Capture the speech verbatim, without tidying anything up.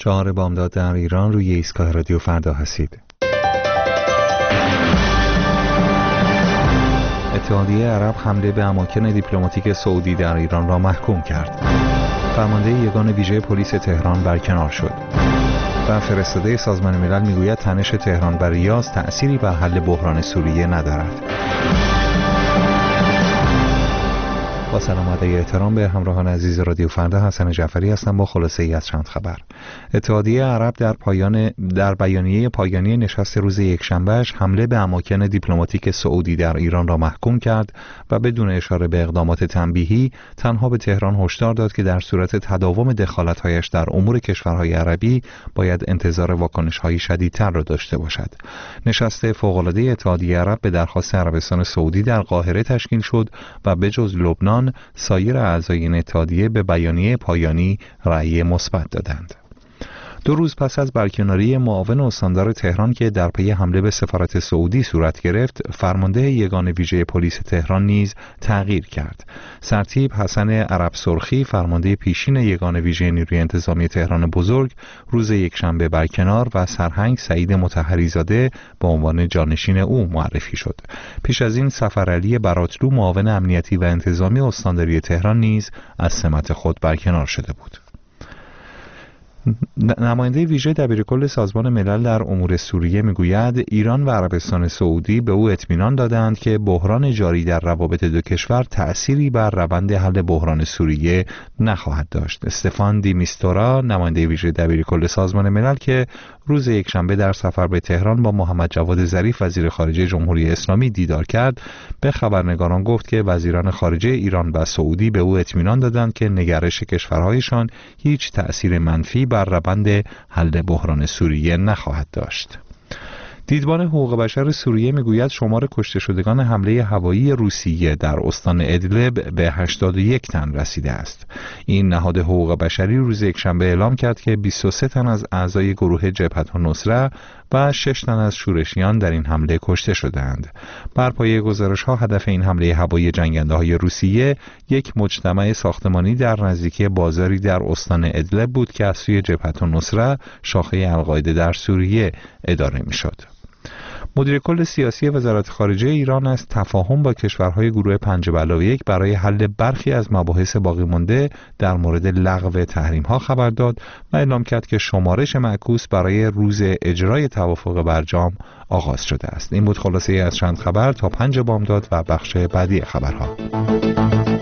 چهار بامداد در ایران، روی ایستگاه رادیو فردا هستید. اتحادیه عرب حمله به اماکن دیپلماتیک سعودی در ایران را محکوم کرد. فرمانده یگان ویژه پلیس تهران برکنار شد. و فرستاده سازمان ملل میگوید تنش تهران و ریاض تأثیری بر حل بحران سوریه ندارد. با سلام و ادای احترام به همراهان عزیز رادیو فردا، حسن جعفری هستم با خلاصه ای از چند خبر. اتحادیه عرب در پایان در بیانیه پایانی نشست روز یکشنبهش حمله به اماکن دیپلماتیک سعودی در ایران را محکوم کرد و بدون اشاره به اقدامات تنبیهی تنها به تهران هشدار داد که در صورت تداوم دخالت‌هایش در امور کشورهای عربی باید انتظار واکنش‌های شدیدتر را داشته باشد. نشست فوق‌العاده اتحادیه عرب به درخواست عربستان سعودی در قاهره تشکیل شد و بجز لبنان سایر اعضای این اتحادیه به بیانیه پایانی رأی مثبت دادند. دو روز پس از برکناری معاون استاندار تهران که در پی حمله به سفارت سعودی صورت گرفت، فرمانده یگان ویژه پلیس تهران نیز تغییر کرد. سرتیپ حسن عرب سرخی، فرمانده پیشین یگان ویژه نیروی انتظامی تهران بزرگ، روز یکشنبه برکنار و سرهنگ سعید مطهری زاده به عنوان جانشین او معرفی شد. پیش از این سفرعلی براتلو، معاون امنیتی و انتظامی استانداری تهران نیز از سمت خود برکنار شده بود. نماینده ویژه دبیرکل سازمان ملل در امور سوریه میگوید ایران و عربستان سعودی به او اطمینان دادند که بحران جاری در روابط دو کشور تأثیری بر روند حل بحران سوریه نخواهد داشت. استفان دی میستورا، نماینده ویژه دبیرکل سازمان ملل که روز یکشنبه در سفر به تهران با محمد جواد ظریف وزیر خارجه جمهوری اسلامی دیدار کرد، به خبرنگاران گفت که وزیران خارجه ایران و سعودی به او اطمینان دادند که نگرش کشورهایشان هیچ تأثیر منفی بر روند حل بحران سوریه نخواهد داشت. دیدبان حقوق بشر سوریه میگوید شمار کشته شدگان حمله هوایی روسیه در استان ادلب به هشتاد و یک تن رسیده است. این نهاد حقوق بشری روز یکشنبه اعلام کرد که بیست و سه تن از اعضای گروه جبهت النصره و شش تن از شورشیان در این حمله کشته شدند. بر پایه گزارش‌ها هدف این حمله هوایی جنگنده‌های روسیه یک مجتمع ساختمانی در نزدیکی بازاری در استان ادلب بود که از سوی جبهت النصره، شاخه القاعده در سوریه، اداره می‌شد. مدیر کل سیاسی وزارت خارجه ایران از تفاهم با کشورهای گروه پنج به علاوه یک برای حل برخی از مباحث باقی مانده در مورد لغو تحریم‌ها خبر داد و اعلام کرد که شمارش معکوس برای روز اجرای توافق برجام آغاز شده است. این بود خلاصه از چند خبر تا پنج بامداد و بخش بعدی خبرها.